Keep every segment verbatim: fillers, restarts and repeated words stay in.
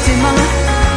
prossima.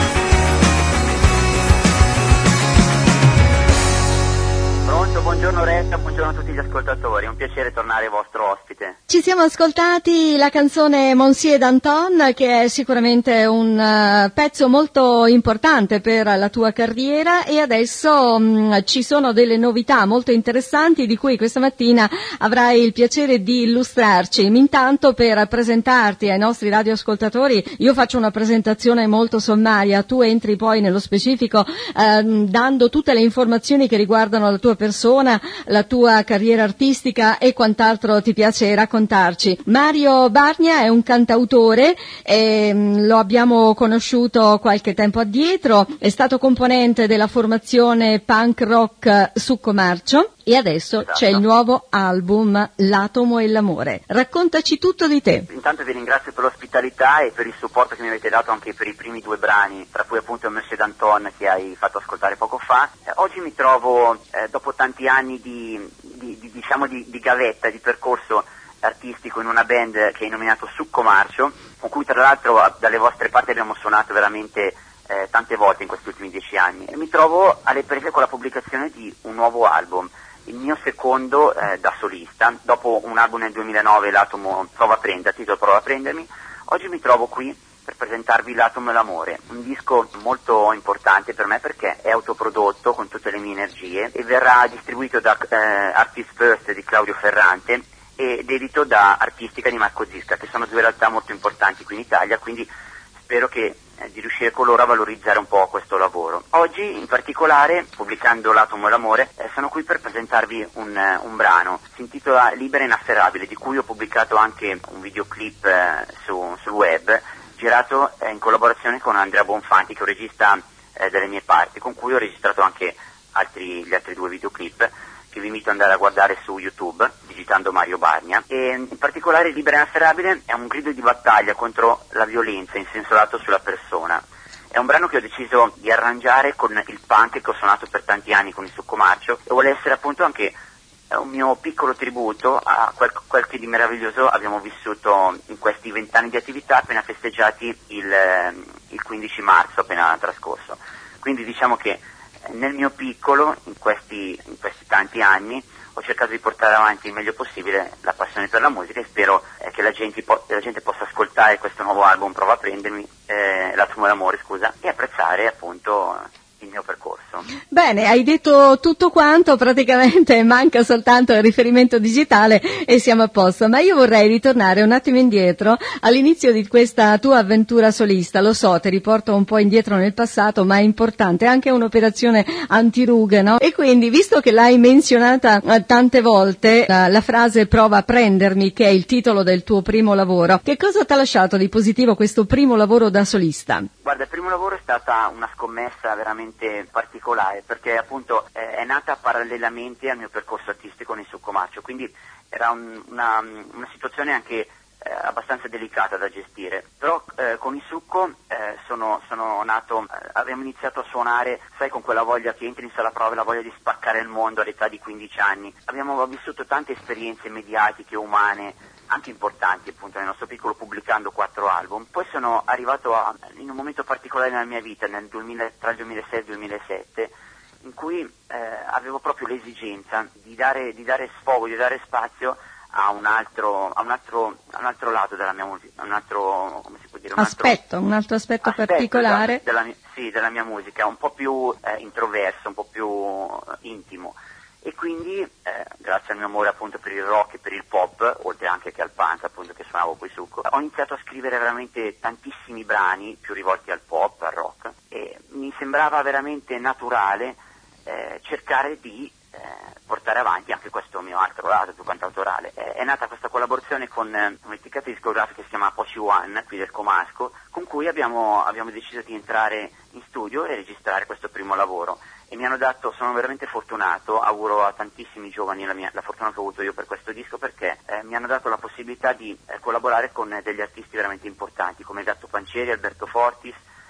Buongiorno Retta, buongiorno a tutti gli ascoltatori, è un piacere tornare vostro ospite. Ci siamo ascoltati la canzone Monsieur Danton, che è sicuramente un uh, pezzo molto importante per la tua carriera, e adesso um, ci sono delle novità molto interessanti di cui questa mattina avrai il piacere di illustrarci. Intanto, per presentarti ai nostri radioascoltatori, io faccio una presentazione molto sommaria, tu entri poi nello specifico uh, dando tutte le informazioni che riguardano la tua persona, la tua carriera artistica e quant'altro ti piace raccontarci. Mario Bargna è un cantautore, e, mh, lo abbiamo conosciuto qualche tempo addietro, è stato componente della formazione punk rock Succo Marcio e adesso esatto. C'è il nuovo album L'atomo e l'amore. Raccontaci tutto di te. Intanto vi ringrazio per l'ospitalità e per il supporto che mi avete dato anche per i primi due brani, tra cui appunto Monsieur Danton che hai fatto ascoltare poco fa. Eh, oggi mi trovo, eh, dopo tanti anni di, di, di diciamo di, di gavetta, di percorso artistico in una band che hai nominato Succo Marcio, con cui tra l'altro dalle vostre parti abbiamo suonato veramente eh, tante volte in questi ultimi dieci anni, e mi trovo alle prese con la pubblicazione di un nuovo album, il mio secondo eh, da solista, dopo un album nel duemilanove, L'atomo prova a prenderti, titolo Prova a prendermi. Oggi mi trovo qui per presentarvi L'atomo e l'amore, un disco molto importante per me perché è autoprodotto con tutte le mie energie e verrà distribuito da eh, Artist First di Claudio Ferrante ed edito da Artistica di Marco Zisca, che sono due realtà molto importanti qui in Italia, quindi spero che eh, di riuscire con loro a valorizzare un po' questo lavoro. Oggi in particolare, pubblicando L'atomo e l'amore, eh, sono qui per presentarvi un, eh, un brano, si intitola Libera e inafferrabile, di cui ho pubblicato anche un videoclip eh, su, sul web, girato eh, in collaborazione con Andrea Bonfanti, che è un regista eh, delle mie parti, con cui ho registrato anche altri, gli altri due videoclip, che vi invito ad andare a guardare su YouTube, digitando Mario Bargna. E in particolare Libera e inafferrabile è un grido di battaglia contro la violenza in senso lato sulla persona. È un brano che ho deciso di arrangiare con il punk che ho suonato per tanti anni con il Succo Marcio, e vuole essere appunto anche un mio piccolo tributo a quel, quel che di meraviglioso abbiamo vissuto in questi vent'anni di attività appena festeggiati il, il quindici marzo appena trascorso. Quindi diciamo che nel mio piccolo, in questi, in questi tanti anni, ho cercato di portare avanti il meglio possibile la passione per la musica, e spero eh, che la gente, po- la gente possa ascoltare questo nuovo album Prova a prendermi, eh, L'atomo e l'amore, scusa, e apprezzare appunto il mio percorso. Bene, hai detto tutto quanto, praticamente manca soltanto il riferimento digitale e siamo a posto, ma io vorrei ritornare un attimo indietro all'inizio di questa tua avventura solista. Lo so, ti riporto un po' indietro nel passato, ma è importante, è anche un'operazione antirughe, no? E quindi, visto che l'hai menzionata tante volte, la, la frase Prova a prendermi, che è il titolo del tuo primo lavoro, che cosa ti ha lasciato di positivo questo primo lavoro da solista? Guarda, il primo lavoro è stata una scommessa veramente particolare, perché appunto eh, è nata parallelamente al mio percorso artistico nel Succo Marcio, quindi era un, una, una situazione anche eh, abbastanza delicata da gestire, però eh, con il Succo eh, sono, sono nato, eh, abbiamo iniziato a suonare, sai, con quella voglia che entri in sala prove, la voglia di spaccare il mondo all'età di quindici anni, abbiamo vissuto tante esperienze mediatiche, umane, anche importanti appunto nel nostro piccolo, pubblicando quattro album. Poi sono arrivato a, in un momento particolare nella mia vita, nel duemila, tra il duemilasei e il duemilasette, in cui eh, avevo proprio l'esigenza di dare, di dare sfogo, di dare spazio a un altro, a un altro, a un altro lato della mia musica, un altro, come si può dire, un aspetto, altro, un altro aspetto, aspetto particolare della, della, sì, della mia musica, un po' più eh, introverso, un po' più eh, intimo. E quindi, eh, grazie al mio amore appunto per il rock e per il pop, oltre anche che al punk appunto che suonavo poi Succo, ho iniziato a scrivere veramente tantissimi brani più rivolti al pop, al rock, e mi sembrava veramente naturale eh, cercare di eh, portare avanti anche questo mio altro lato più cantautorale. Eh, è nata questa collaborazione con eh, un'etichetta discografica che si chiama Poci One, qui del Comasco, con cui abbiamo, abbiamo deciso di entrare in studio e registrare questo primo lavoro. E mi hanno dato, sono veramente fortunato, auguro a tantissimi giovani la, mia, la fortuna che ho avuto io per questo disco, perché eh, mi hanno dato la possibilità di eh, collaborare con eh, degli artisti veramente importanti come Gatto Pancieri, Alberto Fortis,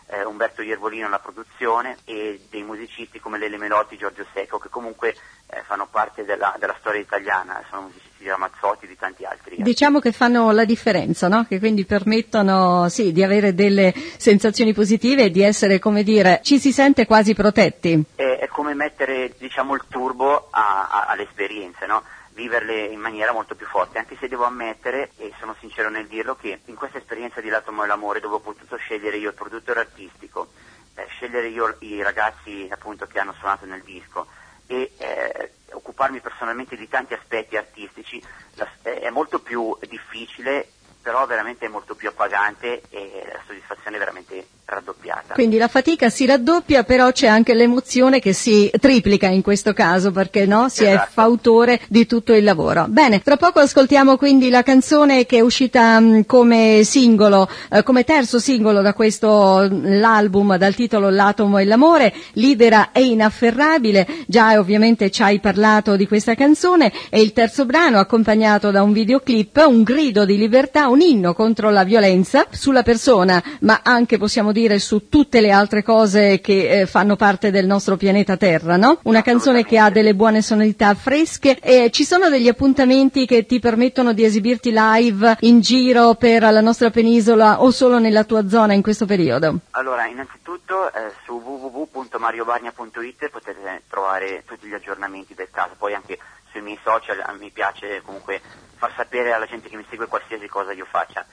eh, Umberto Iervolino alla produzione e dei musicisti come Lele Melotti, Giorgio Secco, che comunque eh, fanno parte della, della storia italiana, sono musicisti di Ramazzotti e di tanti altri. Diciamo che fanno la differenza, no? Che quindi permettono sì di avere delle sensazioni positive e di essere, come dire, ci si sente quasi protetti. È, è come mettere, diciamo, il turbo a, a, alle esperienze, no? Viverle in maniera molto più forte, anche se devo ammettere, e sono sincero nel dirlo, che in questa esperienza di L'Atomo e l'Amore, dove ho potuto scegliere io il produttore artistico, eh, scegliere io i ragazzi appunto che hanno suonato nel disco e eh, occuparmi personalmente di tanti aspetti artistici, la, eh, è molto più difficile, però veramente è molto più appagante e la soddisfazione è veramente raddoppiata. Quindi la fatica si raddoppia, però c'è anche l'emozione che si triplica in questo caso, perché no, si esatto. è fautore di tutto il lavoro. Bene, tra poco ascoltiamo quindi la canzone che è uscita mh, come singolo, eh, come terzo singolo da questo l'album dal titolo L'Atomo e l'Amore, Libera e Inafferrabile. Già ovviamente ci hai parlato di questa canzone, è il terzo brano accompagnato da un videoclip, un grido di libertà, un inno contro la violenza sulla persona, ma anche possiamo dire su tutte le altre cose che eh, fanno parte del nostro pianeta Terra, no? Una canzone che ha delle buone sonorità fresche e ci sono degli appuntamenti che ti permettono di esibirti live in giro per la nostra penisola o solo nella tua zona in questo periodo? Allora, innanzitutto eh, su w w w punto mario bargna punto i t potete trovare tutti gli aggiornamenti del caso, poi anche sui miei social mi piace comunque far sapere alla gente che mi segue qualsiasi cosa io faccia.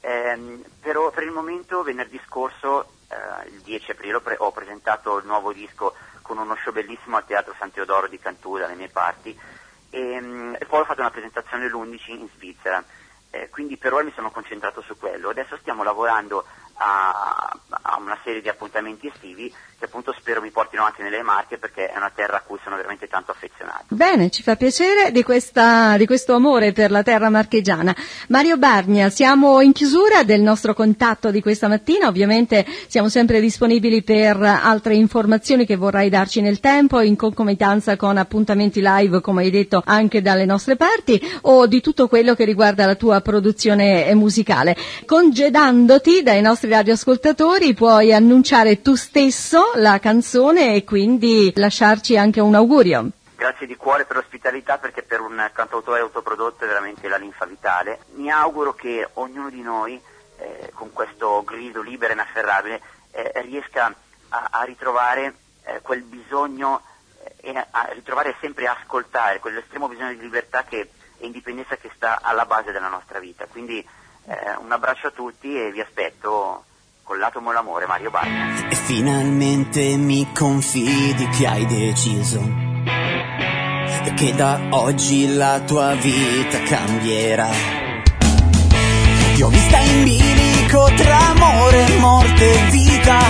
Eh, però per il momento venerdì scorso, eh, il dieci aprile, ho, pre- ho presentato il nuovo disco con uno show bellissimo al Teatro San Teodoro di Cantù, dalle mie parti, e, mh, e poi ho fatto una presentazione l'undici in Svizzera, eh, quindi per ora mi sono concentrato su quello. Adesso stiamo lavorando a, a una serie di appuntamenti estivi che appunto spero mi portino anche nelle Marche, perché è una terra a cui sono veramente tanto affezionato. Bene, ci fa piacere di questa di questo amore per la terra marchigiana. Mario Bargna, siamo in chiusura del nostro contatto di questa mattina, ovviamente siamo sempre disponibili per altre informazioni che vorrai darci nel tempo, in concomitanza con appuntamenti live, come hai detto, anche dalle nostre parti, o di tutto quello che riguarda la tua produzione musicale. Congedandoti dai nostri radioascoltatori puoi annunciare tu stesso la canzone e quindi lasciarci anche un augurio. Grazie di cuore per l'ospitalità, perché per un cantautore autoprodotto è veramente la linfa vitale. Mi auguro che ognuno di noi eh, con questo grido libero e inafferrabile eh, riesca a, a ritrovare eh, quel bisogno e eh, a ritrovare sempre a ascoltare quell'estremo bisogno di libertà che, e indipendenza che sta alla base della nostra vita. Quindi eh, un abbraccio a tutti e vi aspetto con L'Atomo e l'Amore, Mario Bargna. E finalmente mi confidi che hai deciso e che da oggi la tua vita cambierà. Ti ho vista in bilico tra amore, morte e vita,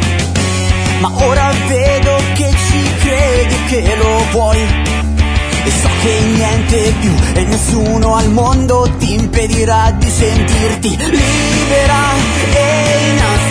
ma ora vedo che ci credi e che lo vuoi, e so che niente più e nessuno al mondo ti impedirà di sentirti libera e inassolata.